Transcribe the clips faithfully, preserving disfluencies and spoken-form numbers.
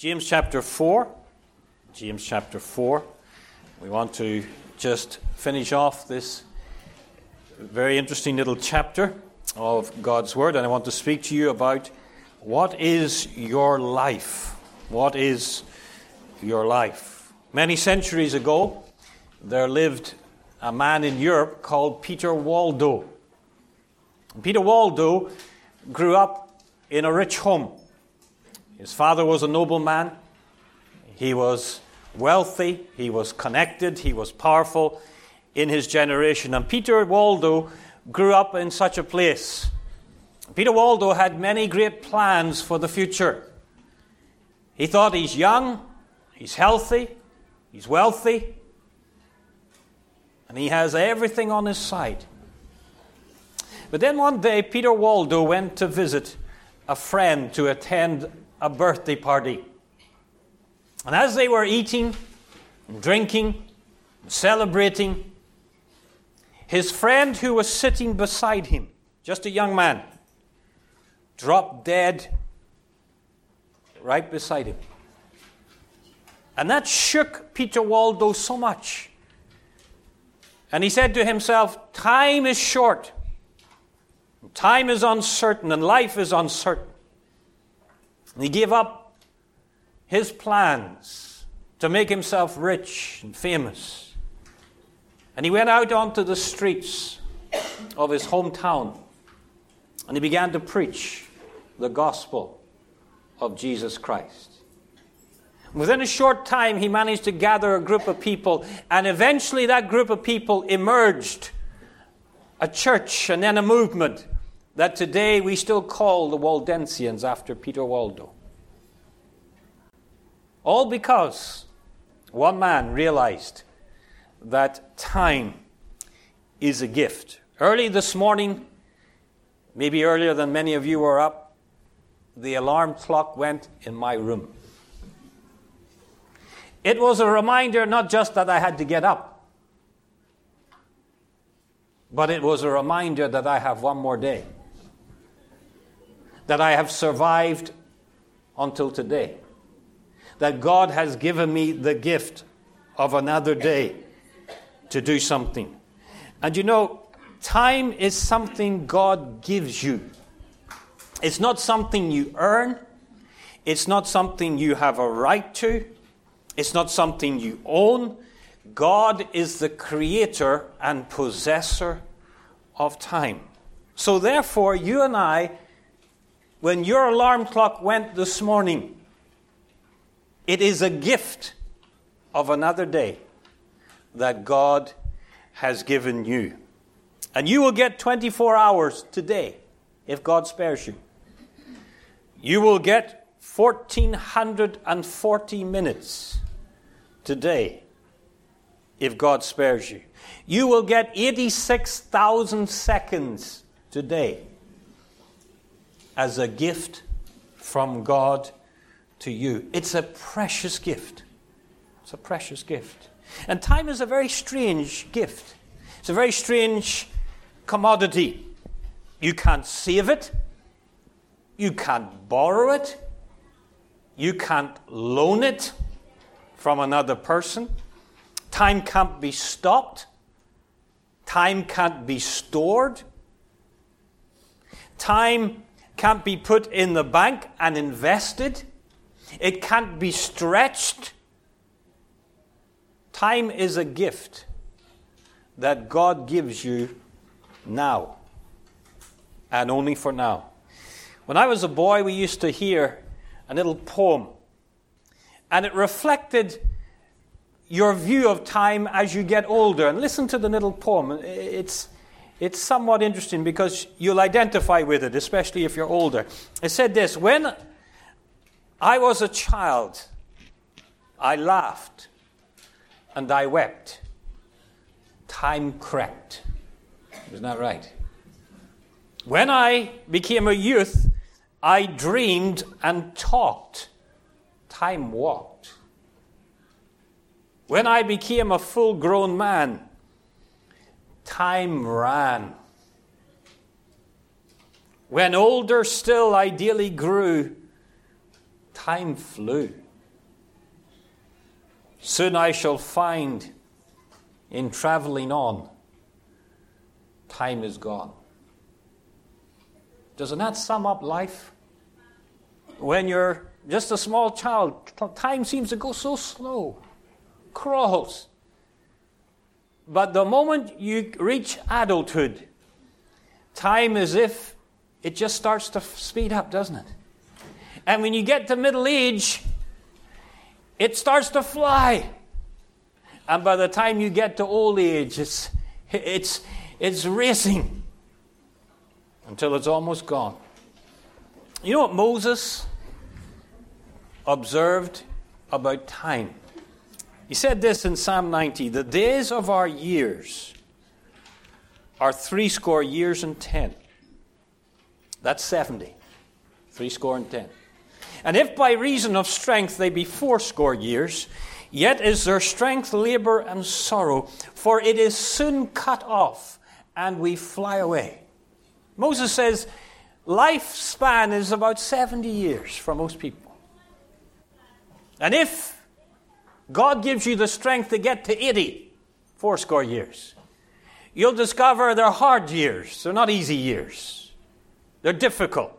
James chapter four. James chapter four. We want to just finish off this very interesting little chapter of God's Word, and I want to speak to you about what is your life? What is your life? Many centuries ago, there lived a man in Europe called Peter Waldo. Peter Waldo grew up in a rich home. His father was a nobleman. He was wealthy. He was connected. He was powerful in his generation. And Peter Waldo grew up in such a place. Peter Waldo had many great plans for the future. He thought he's young, he's healthy, he's wealthy, and he has everything on his side. But then one day, Peter Waldo went to visit a friend to attend a birthday party. And as they were eating, and drinking, and celebrating, his friend who was sitting beside him, just a young man, dropped dead right beside him. And that shook Peter Waldo so much. And he said to himself, time is short. Time is uncertain and life is uncertain. And he gave up his plans to make himself rich and famous. And he went out onto the streets of his hometown and he began to preach the gospel of Jesus Christ. Within a short time, he managed to gather a group of people, and eventually that group of people emerged a church and then a movement that today we still call the Waldensians after Peter Waldo. All because one man realized that time is a gift. Early this morning, maybe earlier than many of you were up, the alarm clock went in my room. It was a reminder not just that I had to get up, but it was a reminder that I have one more day, that I have survived until today, that God has given me the gift of another day to do something. And you know, time is something God gives you. It's not something you earn. It's not something you have a right to. It's not something you own. God is the creator and possessor of time. So therefore, you and I, when your alarm clock went this morning, it is a gift of another day that God has given you. And you will get twenty-four hours today if God spares you. You will get one thousand four hundred forty minutes today if God spares you. You will get eighty-six thousand seconds today as a gift from God to you. It's a precious gift. It's a precious gift. And time is a very strange gift. It's a very strange commodity. You can't save it. You can't borrow it. You can't loan it from another person. Time can't be stopped. Time can't be stored. Time can't be put in the bank and invested. It can't be stretched. Time is a gift that God gives you now, and only for now. When I was a boy, we used to hear a little poem, and it reflected your view of time as you get older. And listen to the little poem. It's, it's somewhat interesting because you'll identify with it, especially if you're older. It said this: when I was a child, I laughed and I wept. Time crept. Isn't that right? When I became a youth, I dreamed and talked. Time walked. When I became a full-grown man, time ran. When older still I daily grew, time flew. Soon I shall find in traveling on, time is gone. Doesn't that sum up life? When you're just a small child, time seems to go so slow, crawls. But the moment you reach adulthood, time is if it just starts to speed up, doesn't it? And when you get to middle age, it starts to fly. And by the time you get to old age, it's, it's, it's racing until it's almost gone. You know what Moses observed about time? He said this in Psalm ninety, the days of our years are threescore years and ten. That's seventy. Threescore and ten. And if by reason of strength they be fourscore years, yet is their strength labor and sorrow, for it is soon cut off, and we fly away. Moses says lifespan is about seventy years for most people. And if God gives you the strength to get to eighty, fourscore years, you'll discover they're hard years. They're not easy years. They're difficult.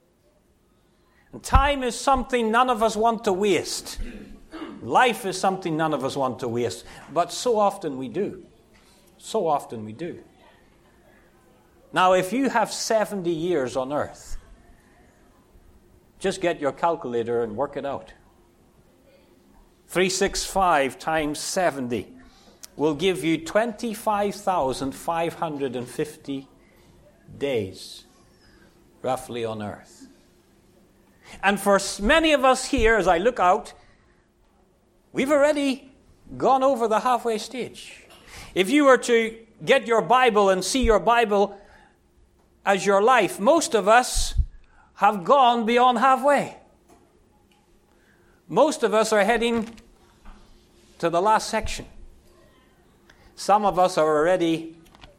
And time is something none of us want to waste. Life is something none of us want to waste. But so often we do. So often we do. Now, if you have seventy years on earth, just get your calculator and work it out. three hundred sixty-five times seventy will give you twenty-five thousand five hundred fifty days, roughly, on earth. And for many of us here, as I look out, we've already gone over the halfway stage. If you were to get your Bible and see your Bible as your life, most of us have gone beyond halfway. Most of us are heading to the last section. Some of us are already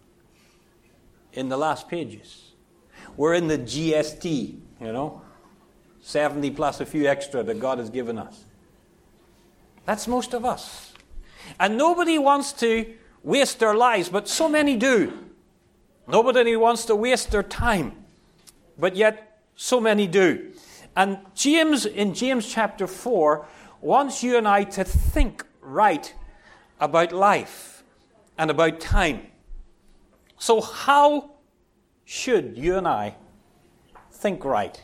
in the last pages. We're in the G S T, you know, seventy plus a few extra that God has given us. That's most of us. And nobody wants to waste their lives, but so many do. Nobody wants to waste their time, but yet so many do. And James, in James chapter four, wants you and I to think right about life and about time. So how should you and I think right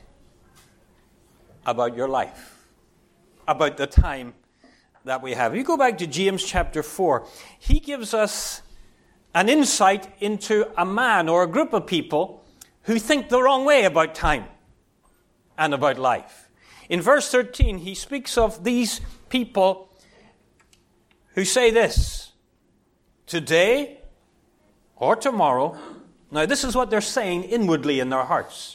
about your life, about the time that we have? If you go back to James chapter four, he gives us an insight into a man or a group of people who think the wrong way about time and about life. In verse thirteen, he speaks of these people who say this: today or tomorrow. Now, this is what they're saying inwardly in their hearts.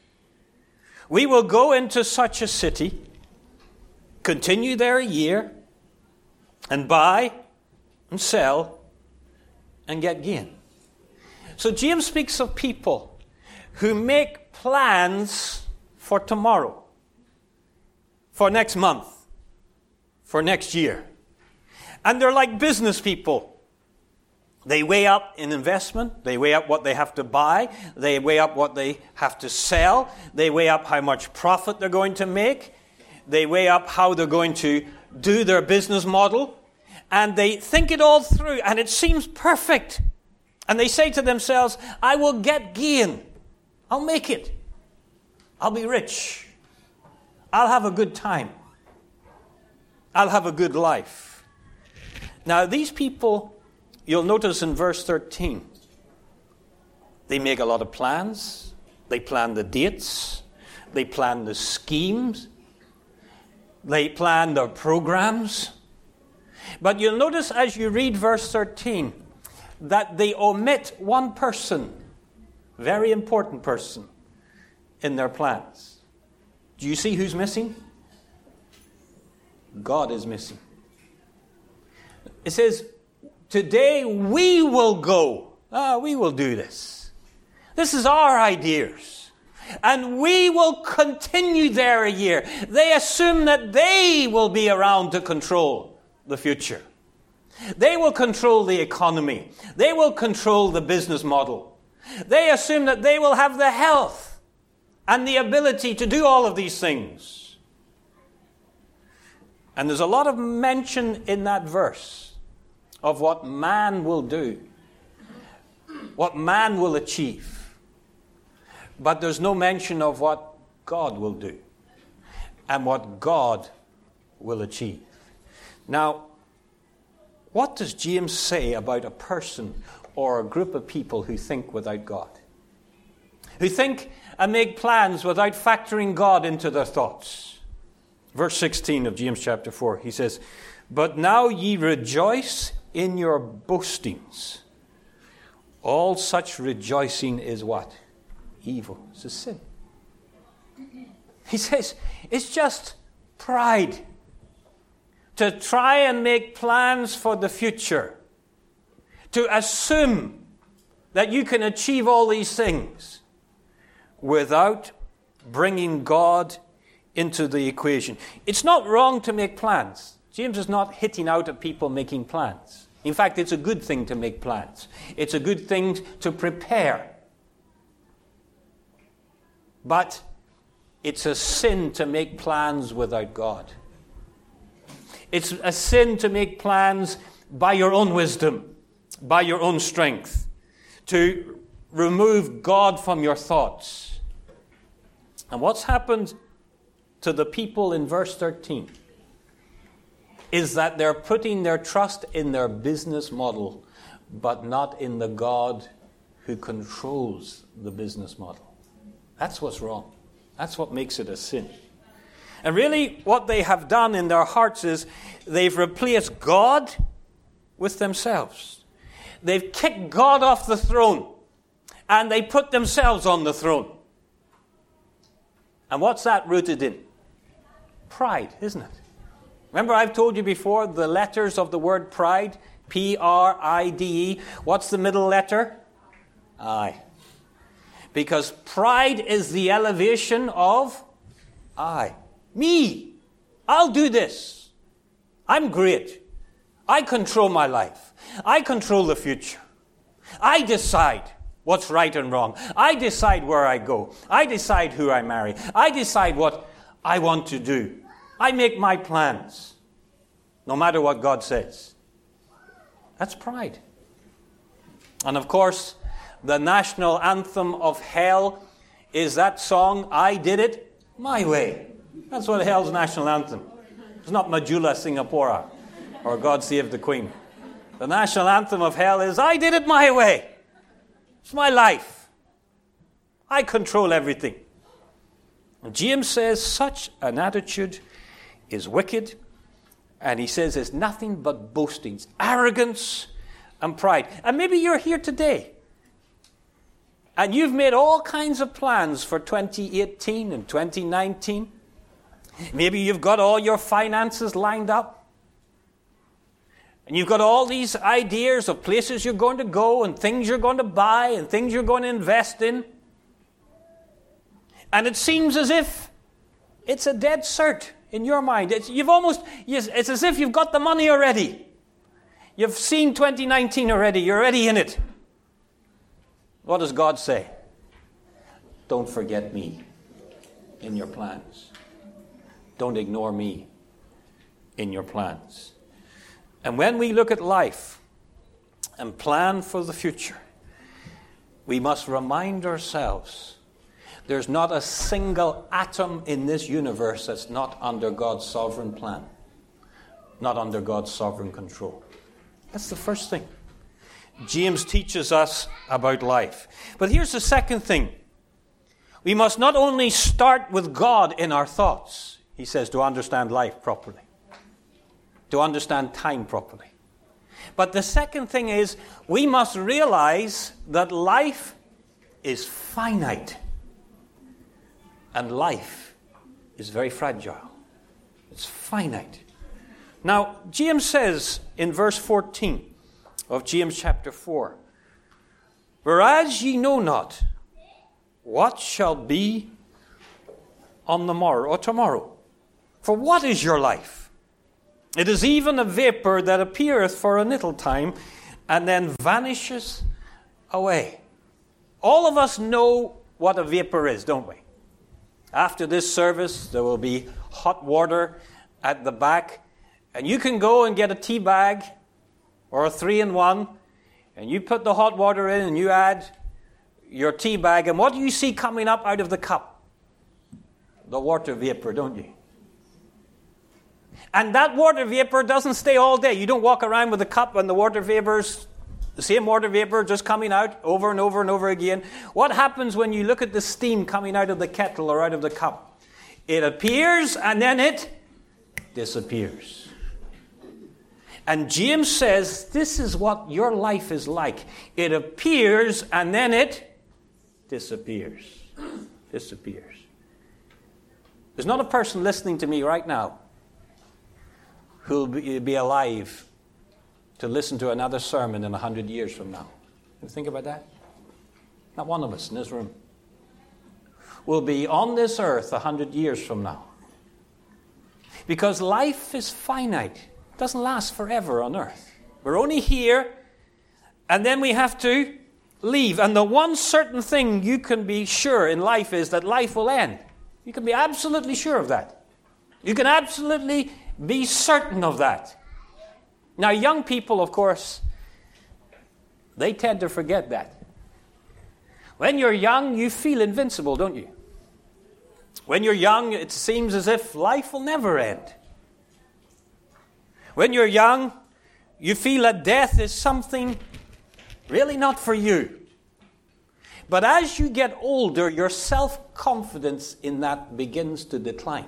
We will go into such a city, continue there a year, and buy and sell and get gain. So James speaks of people who make plans for tomorrow, for next month, for next year. And they're like business people. They weigh up in investment. They weigh up what they have to buy. They weigh up what they have to sell. They weigh up how much profit they're going to make. They weigh up how they're going to do their business model. And they think it all through, and it seems perfect. And they say to themselves, I will get gain. I'll make it. I'll be rich. I'll have a good time. I'll have a good life. Now, these people, you'll notice in verse thirteen, they make a lot of plans. They plan the dates. They plan the schemes. They plan their programs. But you'll notice as you read verse thirteen that they omit one person, very important person, in their plans. Do you see who's missing? God is missing. It says, today we will go. Ah, we will do this. This is our ideas. And we will continue there a year. They assume that they will be around to control the future. They will control the economy. They will control the business model. They assume that they will have the health and the ability to do all of these things. And there's a lot of mention in that verse of what man will do, what man will achieve. But there's no mention of what God will do and what God will achieve. Now, what does James say about a person or a group of people who think without God? Who think and make plans without factoring God into their thoughts? Verse sixteen of James chapter four, he says, "But now ye rejoice in your boastings. All such rejoicing is what? Evil. It's a sin." He says, it's just pride. To try and make plans for the future. To assume that you can achieve all these things without bringing God into the equation. It's not wrong to make plans. James is not hitting out at people making plans. In fact, it's a good thing to make plans. It's a good thing to prepare. But it's a sin to make plans without God. It's a sin to make plans by your own wisdom, by your own strength, to remove God from your thoughts. And what's happened to the people in verse thirteen is that they're putting their trust in their business model, but not in the God who controls the business model. That's what's wrong. That's what makes it a sin. And really, what they have done in their hearts is they've replaced God with themselves. They've kicked God off the throne, and they put themselves on the throne. And what's that rooted in? Pride, isn't it? Remember, I've told you before the letters of the word pride, P R I D E. What's the middle letter? I. Because pride is the elevation of I. Me. I'll do this. I'm great. I control my life. I control the future. I decide what's right and wrong. I decide where I go. I decide who I marry. I decide what I want to do. I make my plans, no matter what God says. That's pride. And of course, the national anthem of hell is that song, I Did It My Way. That's what hell's national anthem. It's not Majula Singapura or God Save the Queen. The national anthem of hell is, I did it my way. It's my life. I control everything. And James says such an attitude is wicked. And he says it's nothing but boastings, arrogance and pride. And maybe you're here today. And you've made all kinds of plans for twenty eighteen and twenty nineteen. Maybe you've got all your finances lined up. And you've got all these ideas of places you're going to go and things you're going to buy and things you're going to invest in. And it seems as if it's a dead cert in your mind. It's, you've almost, it's as if you've got the money already. You've seen twenty nineteen already. You're already in it. What does God say? Don't forget me in your plans. Don't ignore me in your plans. And when we look at life and plan for the future, we must remind ourselves there's not a single atom in this universe that's not under God's sovereign plan, not under God's sovereign control. That's the first thing James teaches us about life. But here's the second thing. We must not only start with God in our thoughts, he says, to understand life properly, to understand time properly. But the second thing is we must realize that life is finite. And life is very fragile. It's finite. Now, James says in verse fourteen of James chapter four, whereas ye know not what shall be on the morrow or tomorrow. For what is your life? It is even a vapor that appeareth for a little time and then vanishes away. All of us know what a vapor is, don't we? After this service, there will be hot water at the back, and you can go and get a tea bag or a three-in-one, and you put the hot water in and you add your tea bag, and what do you see coming up out of the cup? The water vapor, don't you? And that water vapor doesn't stay all day. You don't walk around with a cup and the water vapors, the same water vapor just coming out over and over and over again. What happens when you look at the steam coming out of the kettle or out of the cup? It appears and then it disappears. And James says this is what your life is like. It appears and then it disappears. Disappears. There's not a person listening to me right now who'll be, be alive to listen to another sermon in a hundred years from now. You think about that? Not one of us in this room will be on this earth a hundred years from now. Because life is finite. It doesn't last forever on earth. We're only here, and then we have to leave. And the one certain thing you can be sure in life is that life will end. You can be absolutely sure of that. You can absolutely be certain of that. Now, young people, of course, they tend to forget that. When you're young, you feel invincible, don't you? When you're young, it seems as if life will never end. When you're young, you feel that death is something really not for you. But as you get older, your self-confidence in that begins to decline.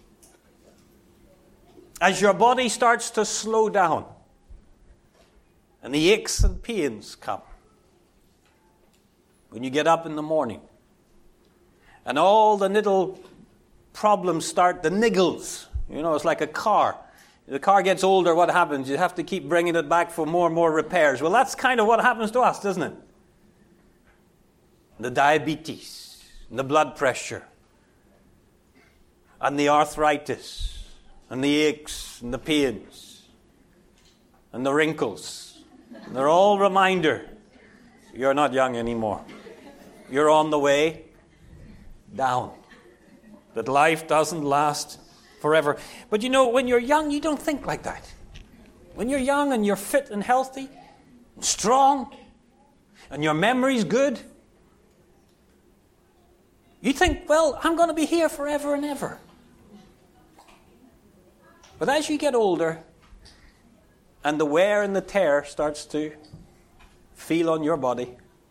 As your body starts to slow down, and the aches and pains come. When you get up in the morning, and all the little problems start, the niggles. You know, it's like a car. The car gets older, what happens? You have to keep bringing it back for more and more repairs. Well, that's kind of what happens to us, doesn't it? The diabetes, and the blood pressure, and the arthritis, and the aches, and the pains, and the wrinkles. And they're all reminder you're not young anymore. You're on the way down. That life doesn't last forever. But you know, when you're young, you don't think like that. When you're young and you're fit and healthy, and strong, and your memory's good, you think, well, I'm going to be here forever and ever. But as you get older, and the wear and the tear starts to feel on your body,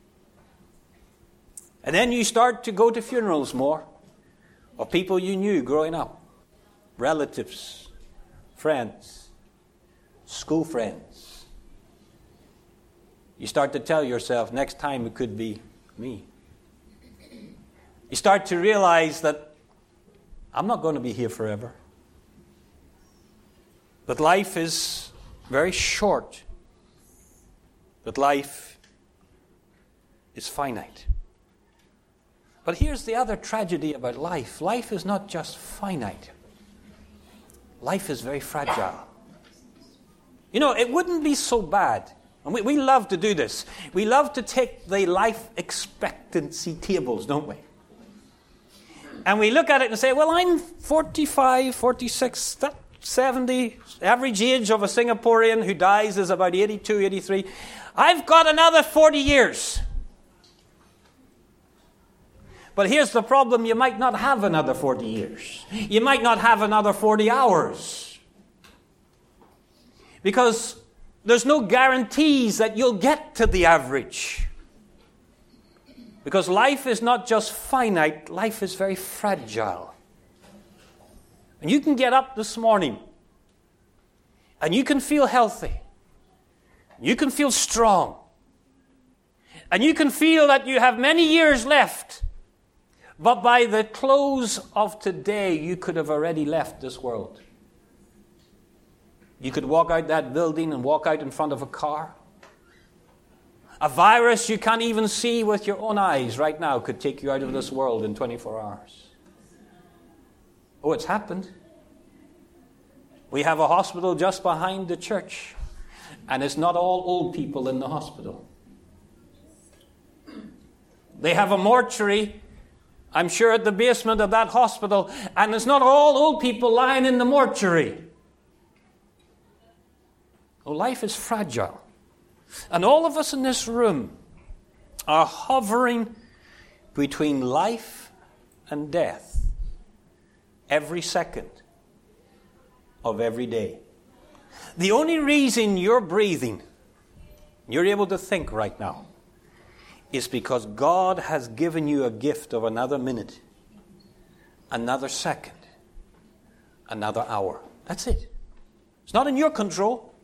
and then you start to go to funerals more of people you knew growing up, relatives, friends, school friends. You start to tell yourself, next time it could be me. You start to realize that I'm not going to be here forever. That life is very short. That life is finite. But here's the other tragedy about life. Life is not just finite. Life is very fragile. You know, it wouldn't be so bad. And we, we love to do this. We love to take the life expectancy tables, don't we? And we look at it and say, well, I'm forty-five, forty-six, seventy. Average age of a Singaporean who dies is about eighty-two, eighty-three. I've got another forty years. But here's the problem. You might not have another forty years. You might not have another forty hours. Because there's no guarantees that you'll get to the average. Because life is not just finite, life is very fragile. And you can get up this morning and you can feel healthy. You can feel strong. And you can feel that you have many years left. But by the close of today, you could have already left this world. You could walk out that building and walk out in front of a car. A virus you can't even see with your own eyes right now could take you out of this world in twenty-four hours. Oh, it's happened. We have a hospital just behind the church, and it's not all old people in the hospital. They have a mortuary, I'm sure, at the basement of that hospital, and it's not all old people lying in the mortuary. Oh, life is fragile. And all of us in this room are hovering between life and death every second of every day. The only reason you're breathing, you're able to think right now, is because God has given you a gift of another minute, another second, another hour. That's it. It's not in your control.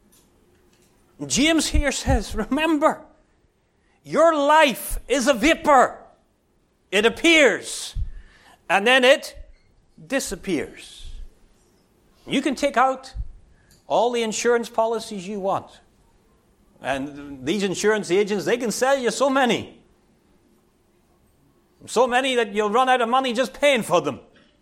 James here says, remember, your life is a vapor. It appears, and then it disappears. You can take out all the insurance policies you want. And these insurance agents, they can sell you so many. So many that you'll run out of money just paying for them.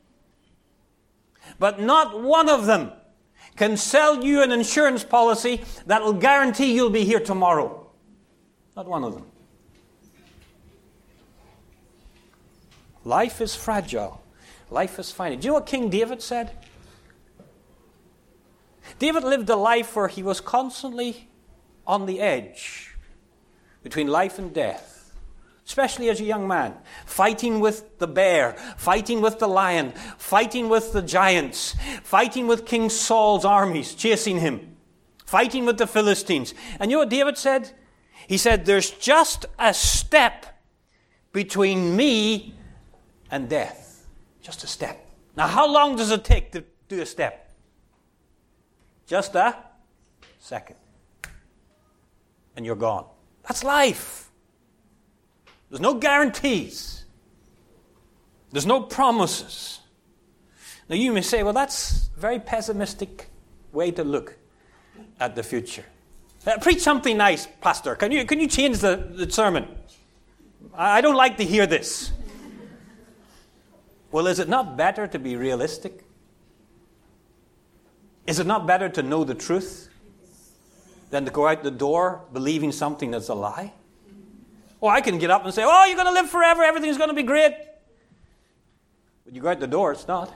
But not one of them can sell you an insurance policy that will guarantee you'll be here tomorrow. Not one of them. Life is fragile. Life is finite. Do you know what King David said? David lived a life where he was constantly on the edge between life and death, especially as a young man, fighting with the bear, fighting with the lion, fighting with the giants, fighting with King Saul's armies chasing him, fighting with the Philistines. And you know what David said? He said, there's just a step between me and death. Just a step. Now, how long does it take to do a step? Just a second. And you're gone. That's life. There's no guarantees. There's no promises. Now you may say, well, that's a very pessimistic way to look at the future. Uh, preach something nice, Pastor. Can you, can you change the, the sermon? I, I don't like to hear this. Well, is it not better to be realistic? Is it not better to know the truth than to go out the door believing something that's a lie? Or I can get up and say, oh, you're going to live forever, everything's going to be great. But you go out the door, it's not.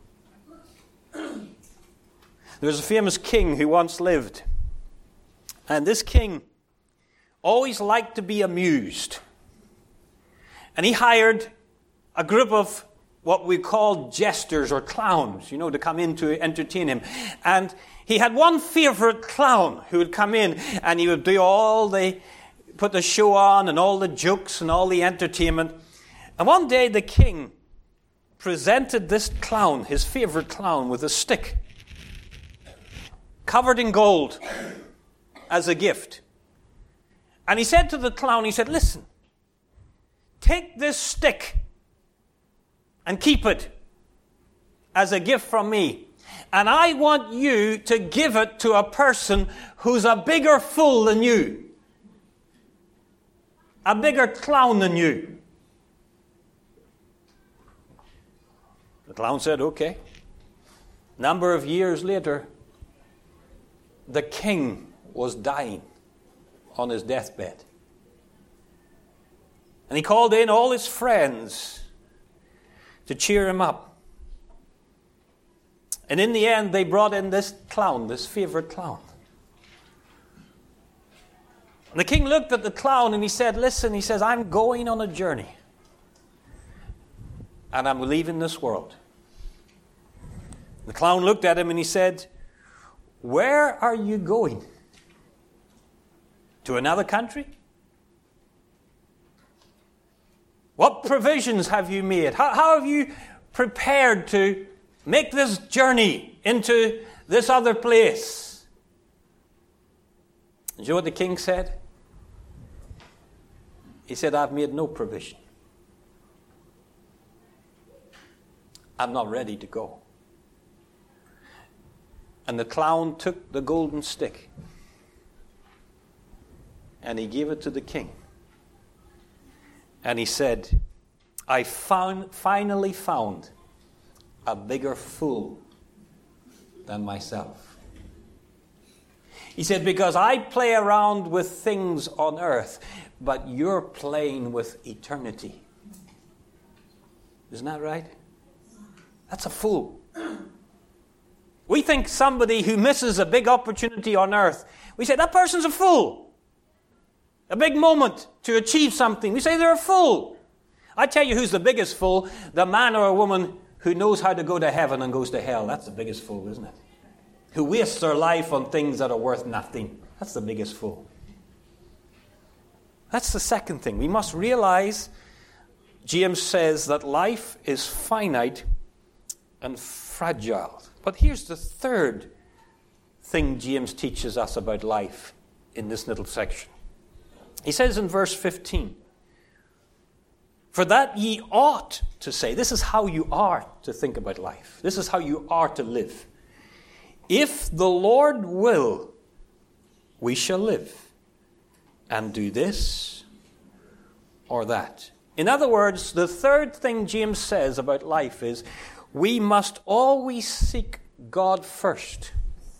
There was a famous king who once lived. And this king always liked to be amused. And he hired a group of what we call jesters or clowns, you know, to come in to entertain him. And he had one favorite clown who would come in and he would do all the, put the show on and all the jokes and all the entertainment. And one day the king presented this clown, his favorite clown, with a stick covered in gold as a gift. And he said to the clown, he said, listen, take this stick and keep it as a gift from me. And I want you to give it to a person who's a bigger fool than you. A bigger clown than you. The clown said, okay. Number of years later, the king was dying on his deathbed. And he called in all his friends to cheer him up. And in the end, they brought in this clown, this favorite clown. And the king looked at the clown and he said, listen, he says, I'm going on a journey. And I'm leaving this world. The clown looked at him and he said, where are you going? To another country? What provisions have you made? How, how have you prepared to make this journey into this other place? And you know what the king said? He said, I've made no provision. I'm not ready to go. And the clown took the golden stick and he gave it to the king. And he said, I found, finally found a bigger fool than myself. He said, because I play around with things on earth, but you're playing with eternity. Isn't that right? That's a fool. We think somebody who misses a big opportunity on earth, we say, that person's a fool. A big moment to achieve something. We say they're a fool. I tell you who's the biggest fool, the man or a woman who knows how to go to heaven and goes to hell. That's the biggest fool, isn't it? Who wastes their life on things that are worth nothing. That's the biggest fool. That's the second thing. We must realize, James says, that life is finite and fragile. But here's the third thing James teaches us about life in this little section. He says in verse fifteen, for that ye ought to say, this is how you are to think about life. This is how you are to live. If the Lord will, we shall live and do this or that. In other words, the third thing James says about life is we must always seek God first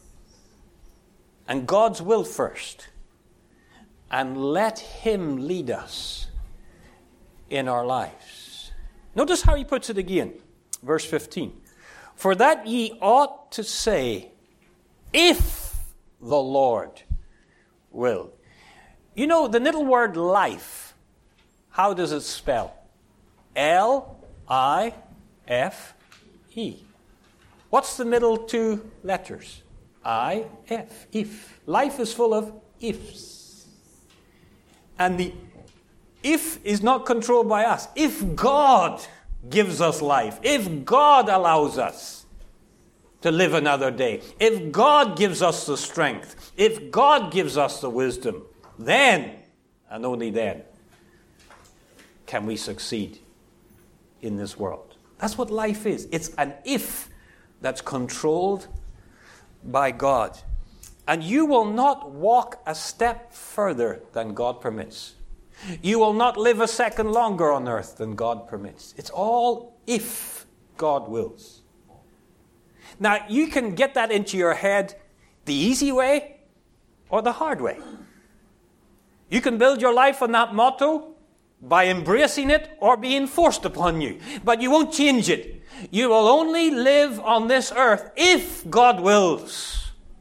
and God's will first and let Him lead us in our lives. Notice how he puts it again, verse fifteen. For that ye ought to say, if the Lord will. You know, the little word life, how does it spell? L I F E. What's the middle two letters? I F. If. Life is full of ifs. And the if is not controlled by us. If God gives us life, if God allows us to live another day, if God gives us the strength, if God gives us the wisdom, then, and only then, can we succeed in this world. That's what life is. It's an if that's controlled by God. And you will not walk a step further than God permits. You will not live a second longer on earth than God permits. It's all if God wills. Now, you can get that into your head the easy way or the hard way. You can build your life on that motto by embracing it or being forced upon you. But you won't change it. You will only live on this earth if God wills.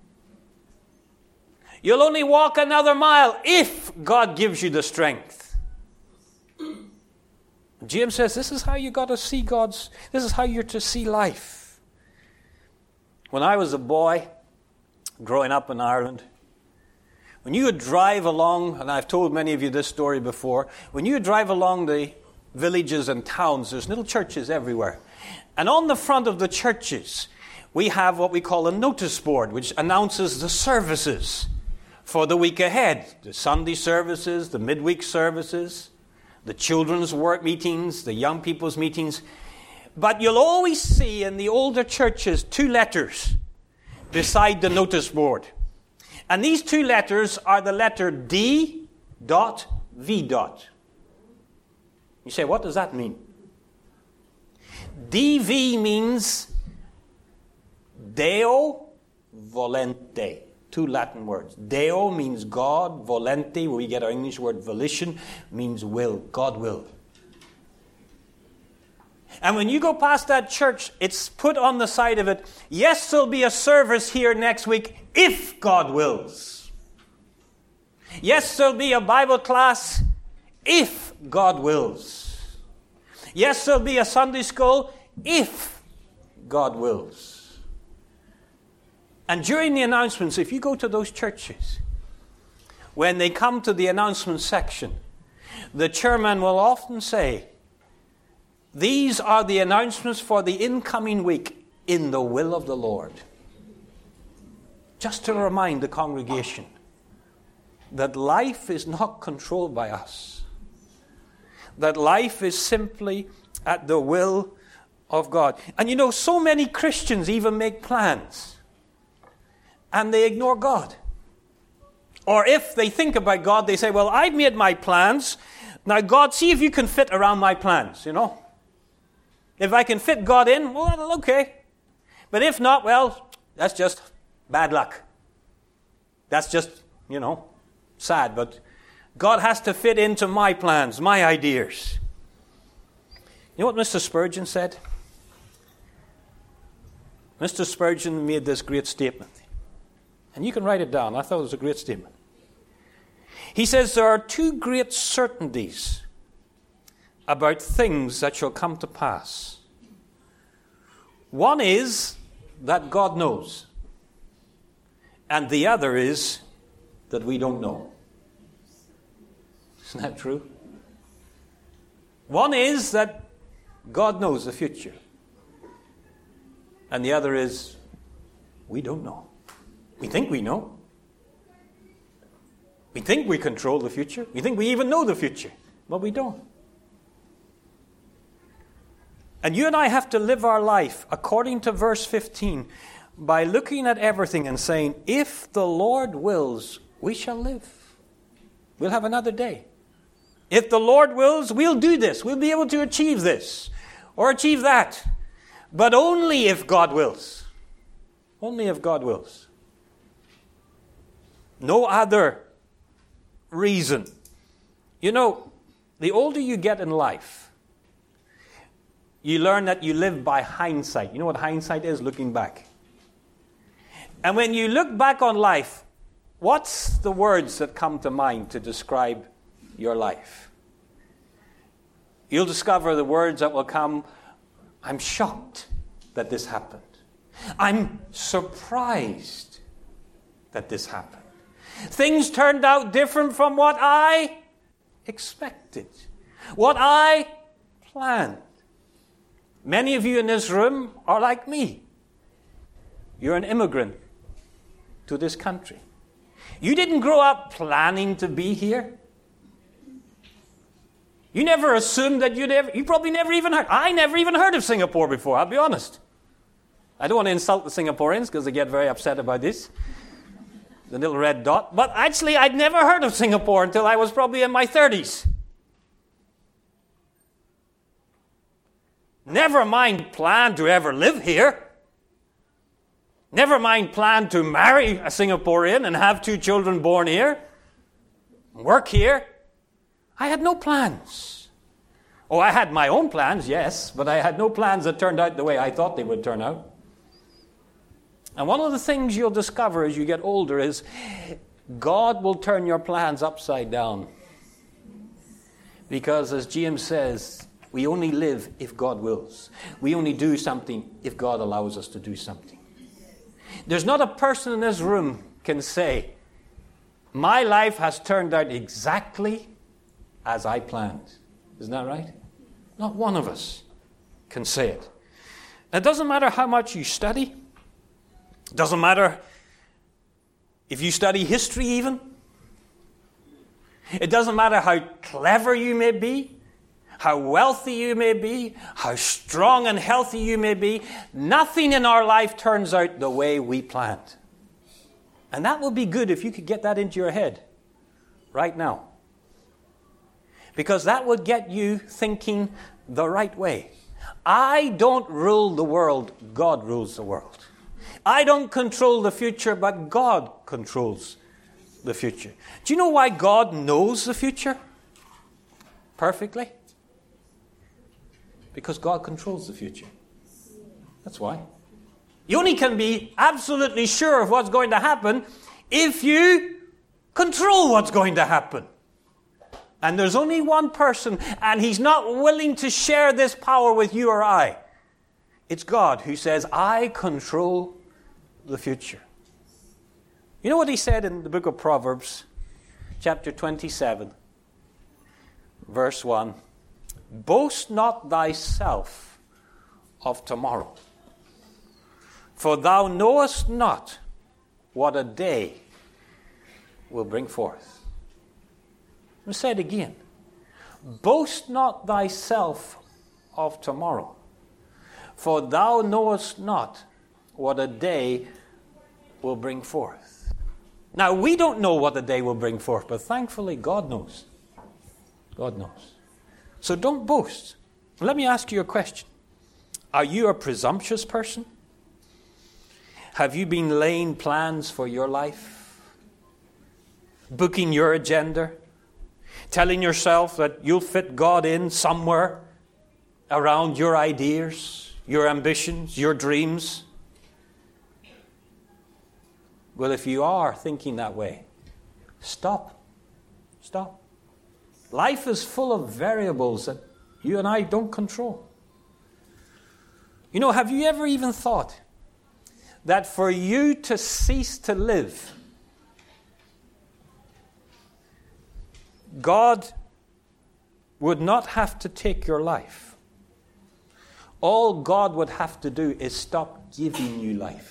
You'll only walk another mile if God gives you the strength. James says this is how you got to see God's, this is how you're to see life. When I was a boy, growing up in Ireland, when you would drive along, and I've told many of you this story before, when you would drive along the villages and towns, there's little churches everywhere. And on the front of the churches, we have what we call a notice board, which announces the services for the week ahead. The Sunday services, the midweek services, the children's work meetings, the young people's meetings. But you'll always see in the older churches two letters beside the notice board. And these two letters are the letter D dot V dot. You say, what does that mean? D V means Deo volente. Two Latin words. Deo means God. Volente, where we get our English word volition, means will. God will. And when you go past that church, it's put on the side of it, yes, there'll be a service here next week if God wills. Yes, there'll be a Bible class if God wills. Yes, there'll be a Sunday school if God wills. And during the announcements, if you go to those churches, when they come to the announcement section, the chairman will often say, these are the announcements for the incoming week in the will of the Lord. Just to remind the congregation that life is not controlled by us. That life is simply at the will of God. And you know, so many Christians even make plans and they ignore God. Or if they think about God, they say, well, I've made my plans. Now, God, see if you can fit around my plans, you know. If I can fit God in, well, okay. But if not, well, that's just bad luck. That's just, you know, sad. But God has to fit into my plans, my ideas. You know what Mister Spurgeon said? Mister Spurgeon made this great statement. And you can write it down. I thought it was a great statement. He says there are two great certainties about things that shall come to pass. One is that God knows. And the other is that we don't know. Isn't that true? One is that God knows the future. And the other is we don't know. We think we know. We think we control the future. We think we even know the future. But we don't. And you and I have to live our life according to verse fifteen by looking at everything and saying, if the Lord wills, we shall live. We'll have another day. If the Lord wills, we'll do this. We'll be able to achieve this or achieve that. But only if God wills. Only if God wills. No other reason. You know, the older you get in life, you learn that you live by hindsight. You know what hindsight is? Looking back. And when you look back on life, what's the words that come to mind to describe your life? You'll discover the words that will come, I'm shocked that this happened. I'm surprised that this happened. Things turned out different from what I expected, what I planned. Many of you in this room are like me. You're an immigrant to this country. You didn't grow up planning to be here. You never assumed that you'd ever, you probably never even heard. I never even heard of Singapore before, I'll be honest. I don't want to insult the Singaporeans because they get very upset about this. The little red dot. But actually, I'd never heard of Singapore until I was probably in my thirties. Never mind plan to ever live here. Never mind plan to marry a Singaporean and have two children born here. Work here. I had no plans. Oh, I had my own plans, yes, but I had no plans that turned out the way I thought they would turn out. And one of the things you'll discover as you get older is God will turn your plans upside down. Because as James says, we only live if God wills. We only do something if God allows us to do something. There's not a person in this room can say, my life has turned out exactly as I planned. Isn't that right? Not one of us can say it. It doesn't matter how much you study. It doesn't matter if you study history even. It doesn't matter how clever you may be, how wealthy you may be, how strong and healthy you may be. Nothing in our life turns out the way we planned. And that would be good if you could get that into your head right now. Because that would get you thinking the right way. I don't rule the world, God rules the world. I don't control the future, but God controls the future. Do you know why God knows the future perfectly? Because God controls the future. That's why. You only can be absolutely sure of what's going to happen if you control what's going to happen. And there's only one person, and he's not willing to share this power with you or I. It's God who says, I control the future. You know what he said in the book of Proverbs, chapter twenty-seven, verse one? Boast not thyself of tomorrow, for thou knowest not what a day will bring forth. Let me say it again. Boast not thyself of tomorrow, for thou knowest not what a day will bring forth. Now, we don't know what the day will bring forth, but thankfully God knows. God knows. So don't boast. Let me ask you a question. Are you a presumptuous person? Have you been laying plans for your life? Booking your agenda? Telling yourself that you'll fit God in somewhere around your ideas, your ambitions, your dreams? Well, if you are thinking that way, stop. Stop. Life is full of variables that you and I don't control. You know, have you ever even thought that for you to cease to live, God would not have to take your life? All God would have to do is stop giving you life.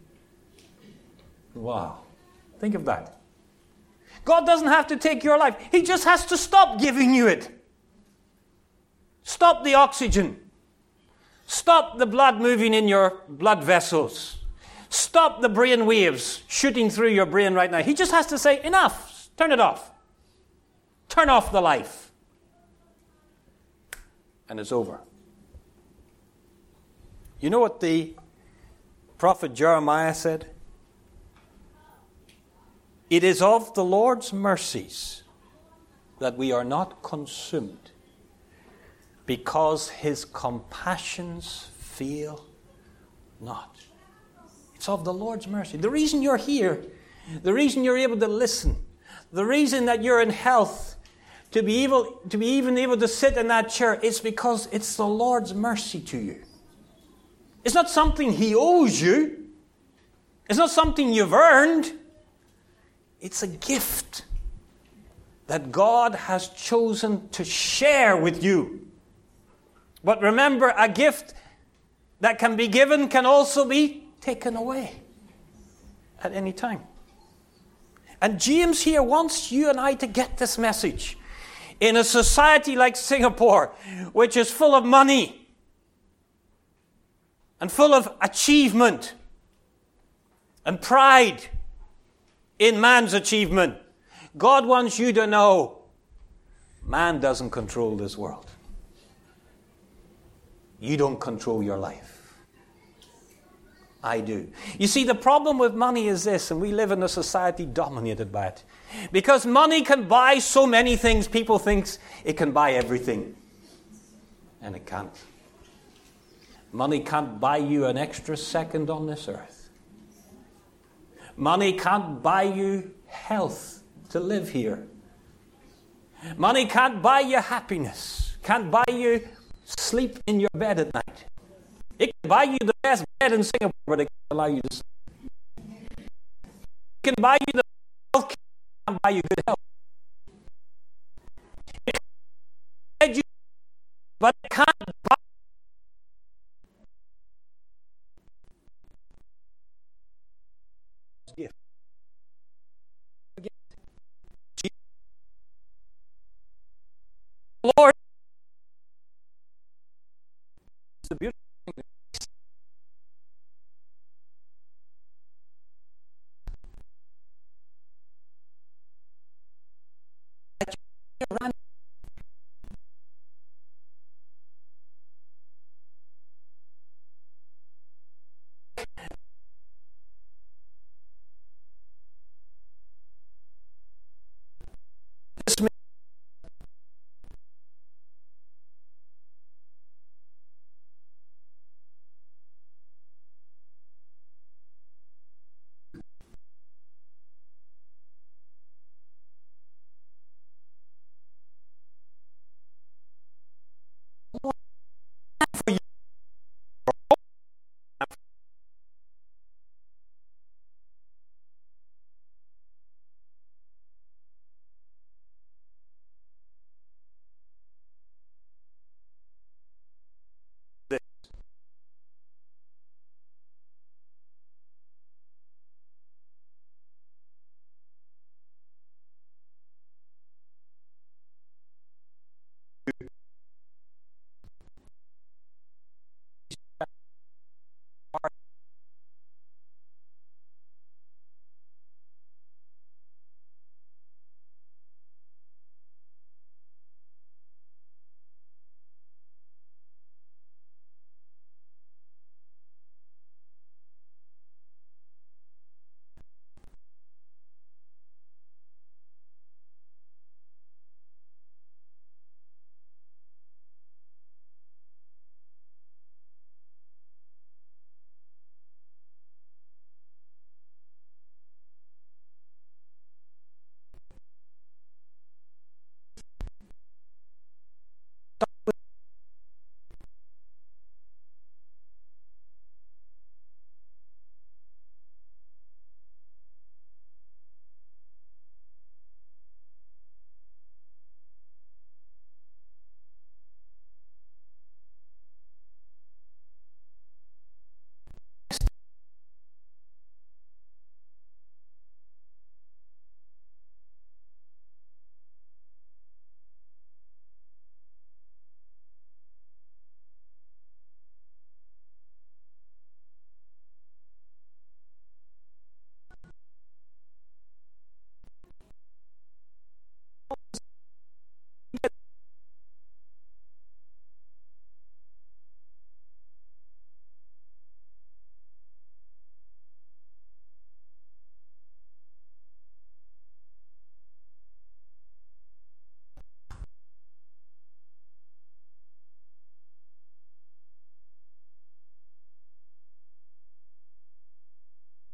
Wow. Think of that. God doesn't have to take your life. He just has to stop giving you it. Stop the oxygen. Stop the blood moving in your blood vessels. Stop the brain waves shooting through your brain right now. He just has to say, enough. Turn it off. Turn off the life. And it's over. You know what the prophet Jeremiah said? It is of the Lord's mercies that we are not consumed, because his compassions fail not. It's of the Lord's mercy. The reason you're here, the reason you're able to listen, the reason that you're in health, to be able to be even able to sit in that chair, it's because it's the Lord's mercy to you. It's not something he owes you. It's not something you've earned. It's a gift that God has chosen to share with you. But remember, a gift that can be given can also be taken away at any time. And James here wants you and I to get this message. In a society like Singapore, which is full of money and full of achievement and pride in man's achievement, God wants you to know man doesn't control this world. You don't control your life. I do. You see, the problem with money is this, and we live in a society dominated by it. Because money can buy so many things, people think it can buy everything. And it can't. Money can't buy you an extra second on this earth. Money can't buy you health to live here. Money can't buy you happiness. Can't buy you sleep in your bed at night. It can buy you the best bed in Singapore, but it can't allow you to sleep. It can buy you the health care, it can't buy you good health. It can buy you, but it can't buy gift. Lord, it's the beautiful thing. That you run. This means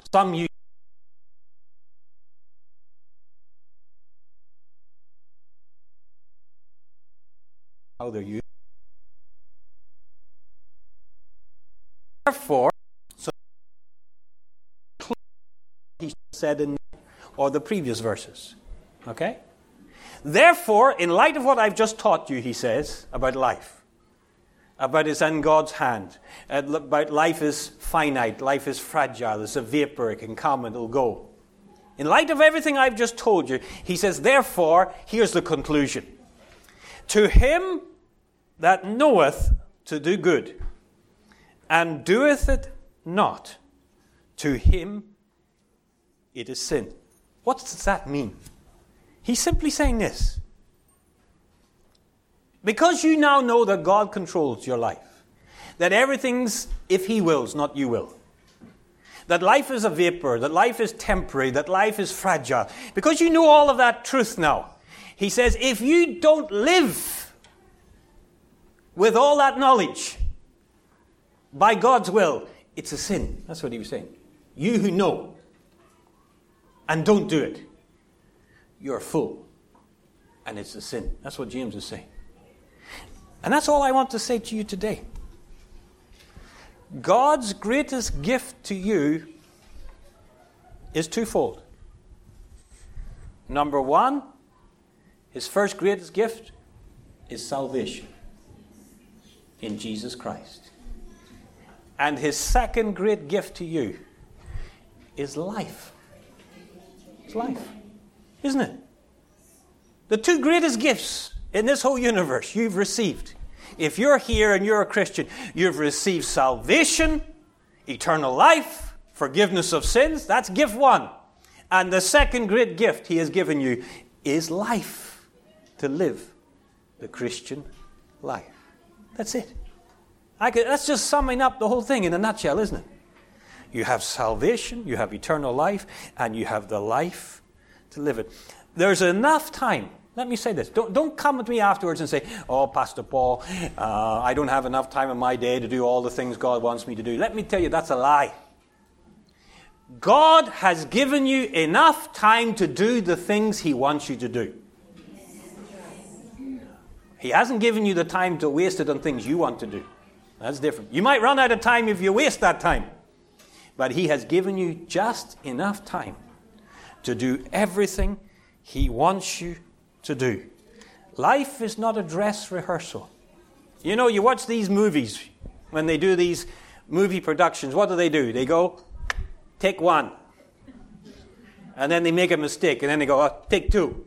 Some use how they're used. Therefore, so he said in or the previous verses. Okay? Therefore, in light of what I've just taught you, he says, about life, about it's in God's hand, about life is finite, life is fragile, it's a vapor, it can come and it'll go. In light of everything I've just told you, he says, therefore, here's the conclusion. To him that knoweth to do good, and doeth it not, to him it is sin. What does that mean? He's simply saying this. Because you now know that God controls your life, that everything's if he wills, not you will, that life is a vapor, that life is temporary, that life is fragile, because you know all of that truth now, he says, if you don't live with all that knowledge by God's will, it's a sin. That's what he was saying. You who know and don't do it, you're a fool. And it's a sin. That's what James is saying. And that's all I want to say to you today. God's greatest gift to you is twofold. Number one, his first greatest gift is salvation in Jesus Christ. And his second great gift to you is life. It's life, isn't it? The two greatest gifts in this whole universe you've received. If you're here and you're a Christian, you've received salvation, eternal life, forgiveness of sins. That's gift one. And the second great gift he has given you is life, to live the Christian life. That's it. I could, that's just summing up the whole thing in a nutshell, isn't it? You have salvation, you have eternal life, and you have the life to live it. There's enough time. Let me say this. Don't, don't come with me afterwards and say, oh, Pastor Paul, uh, I don't have enough time in my day to do all the things God wants me to do. Let me tell you, that's a lie. God has given you enough time to do the things he wants you to do. He hasn't given you the time to waste it on things you want to do. That's different. You might run out of time if you waste that time. But he has given you just enough time to do everything he wants you to do. Life is not a dress rehearsal. You know, you watch these movies, when they do these movie productions, what do they do? They go, take one. And then they make a mistake, and then they go, oh, take two.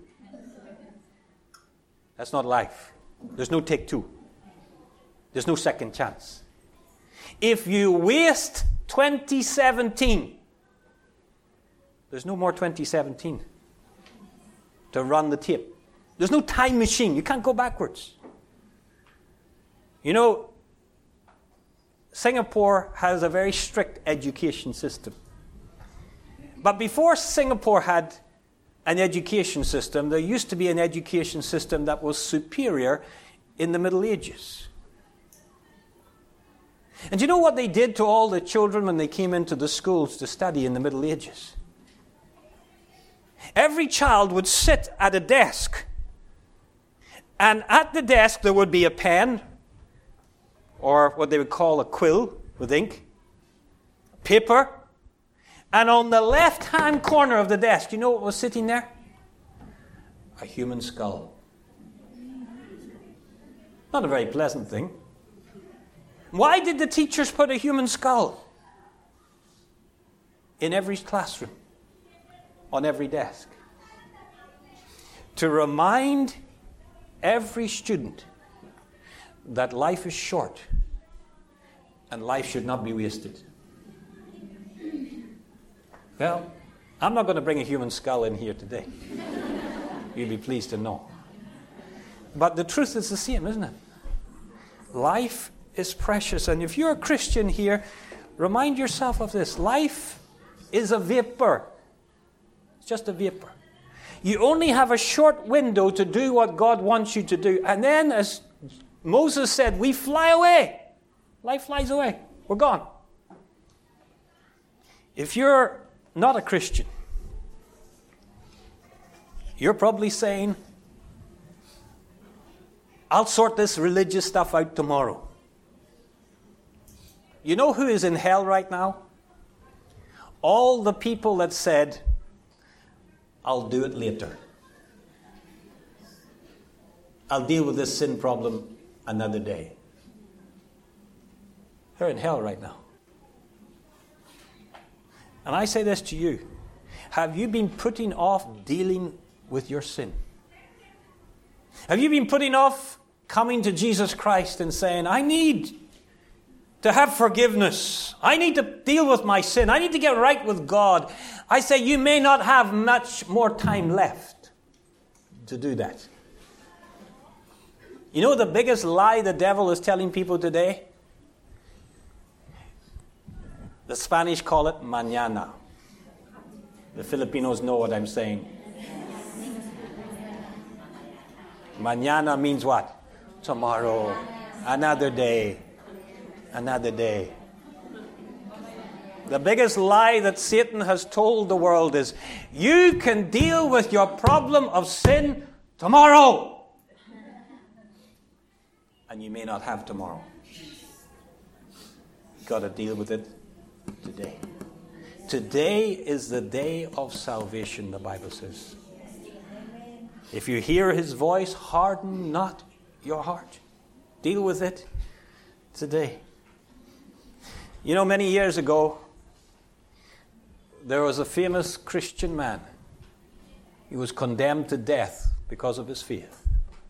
That's not life. There's no take two. There's no second chance. If you waste twenty seventeen, there's no more twenty seventeen to run the tape. There's no time machine. You can't go backwards. You know, Singapore has a very strict education system. But before Singapore had an education system, there used to be an education system that was superior in the Middle Ages. And do you know what they did to all the children when they came into the schools to study in the Middle Ages? Every child would sit at a desk. And at the desk there would be a pen, or what they would call a quill with ink, paper, and on the left-hand corner of the desk, you know what was sitting there? A human skull. Not a very pleasant thing. Why did the teachers put a human skull in every classroom, on every desk? To remind every student that life is short and life should not be wasted. Well, I'm not going to bring a human skull in here today. You'll be pleased to know. But the truth is the same, isn't it? Life is precious. And if you're a Christian here, remind yourself of this. Life is a vapor. It's just a vapor. You only have a short window to do what God wants you to do. And then, as Moses said, we fly away. Life flies away. We're gone. If you're not a Christian, you're probably saying, I'll sort this religious stuff out tomorrow. You know who is in hell right now? All the people that said, I'll do it later. I'll deal with this sin problem another day. They're in hell right now. And I say this to you. Have you been putting off dealing with your sin? Have you been putting off coming to Jesus Christ and saying, I need to have forgiveness. I need to deal with my sin. I need to get right with God. I say you may not have much more time left to do that. You know the biggest lie the devil is telling people today? The Spanish call it mañana. The Filipinos know what I'm saying. Mañana means what? Tomorrow. Another day. Another day. The biggest lie that Satan has told the world is, you can deal with your problem of sin tomorrow. And you may not have tomorrow. You've got to deal with it today. Today is the day of salvation, the Bible says. If you hear his voice, harden not your heart. Deal with it today. You know, many years ago, there was a famous Christian man. He was condemned to death because of his faith.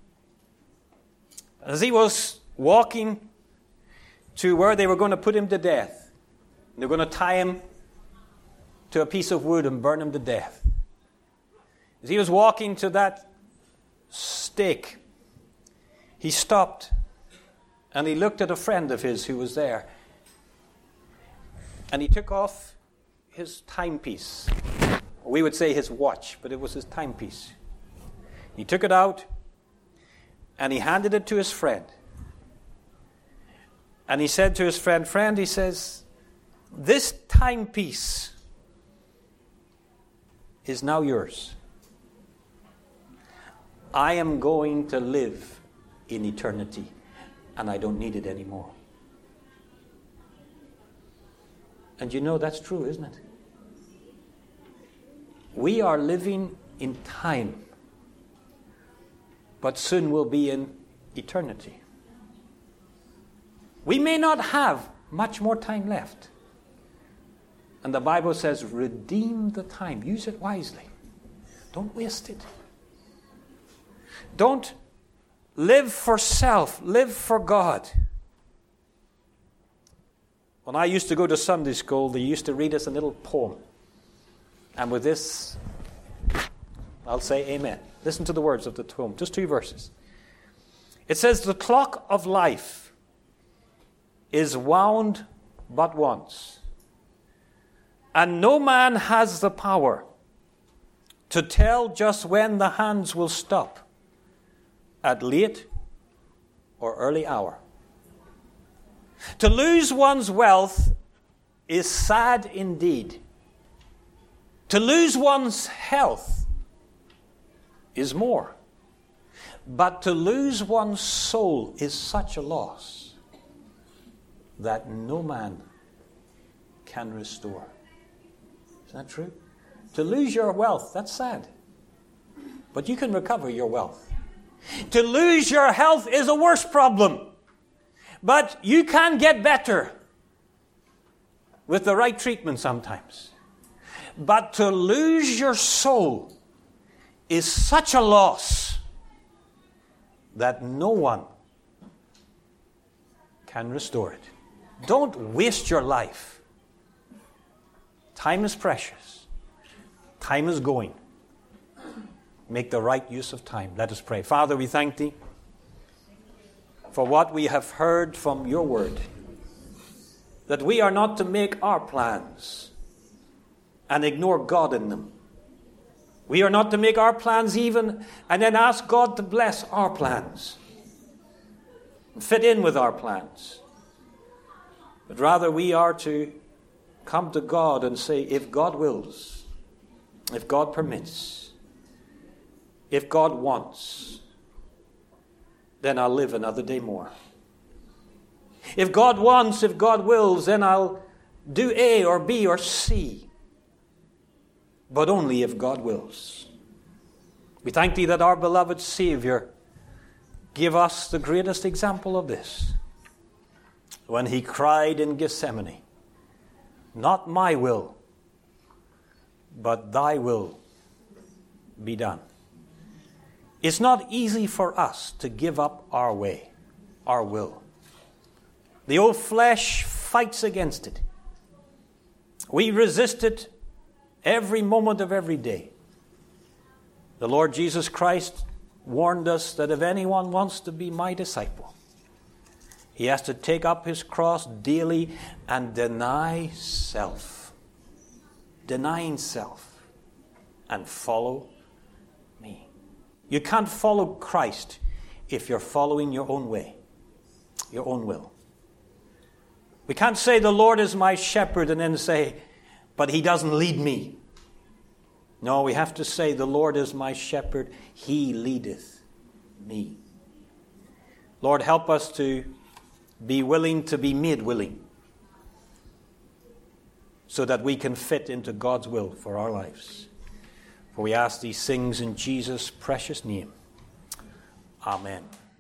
As he was walking to where they were going to put him to death, they were going to tie him to a piece of wood and burn him to death. As he was walking to that stake, he stopped and he looked at a friend of his who was there. And he took off his timepiece. We would say his watch, but it was his timepiece. He took it out and he handed it to his friend. And he said to his friend, friend, he says, this timepiece is now yours. I am going to live in eternity, and I don't need it anymore. And you know that's true, isn't it? We are living in time, but soon we'll be in eternity. We may not have much more time left. And the Bible says, redeem the time. Use it wisely. Don't waste it. Don't live for self. Live for God. When I used to go to Sunday school, they used to read us a little poem. And with this, I'll say amen. Listen to the words of the poem. Just two verses. It says, the clock of life is wound but once, and no man has the power to tell just when the hands will stop, at late or early hour. To lose one's wealth is sad indeed. To lose one's health is more. But to lose one's soul is such a loss that no man can restore. Isn't that true? To lose your wealth, that's sad. But you can recover your wealth. To lose your health is a worse problem. But you can get better with the right treatment sometimes. But to lose your soul is such a loss that no one can restore it. Don't waste your life. Time is precious. Time is going. Make the right use of time. Let us pray. Father, we thank Thee for what we have heard from Your word, that we are not to make our plans and ignore God in them. We are not to make our plans even and then ask God to bless our plans, fit in with our plans. But rather we are to come to God and say, if God wills, if God permits, if God wants, then I'll live another day more. If God wants, if God wills, then I'll do A or B or C. But only if God wills. We thank Thee that our beloved Savior gave us the greatest example of this. When He cried in Gethsemane, not my will, but Thy will be done. It's not easy for us to give up our way, our will. The old flesh fights against it. We resist it every moment of every day. The Lord Jesus Christ warned us that if anyone wants to be my disciple, he has to take up his cross daily and deny self. Denying self and follow me. You can't follow Christ if you're following your own way, your own will. We can't say the Lord is my shepherd and then say, but He doesn't lead me. No, we have to say the Lord is my shepherd. He leadeth me. Lord, help us to be willing to be made willing so that we can fit into God's will for our lives. For we ask these things in Jesus' precious name. Amen.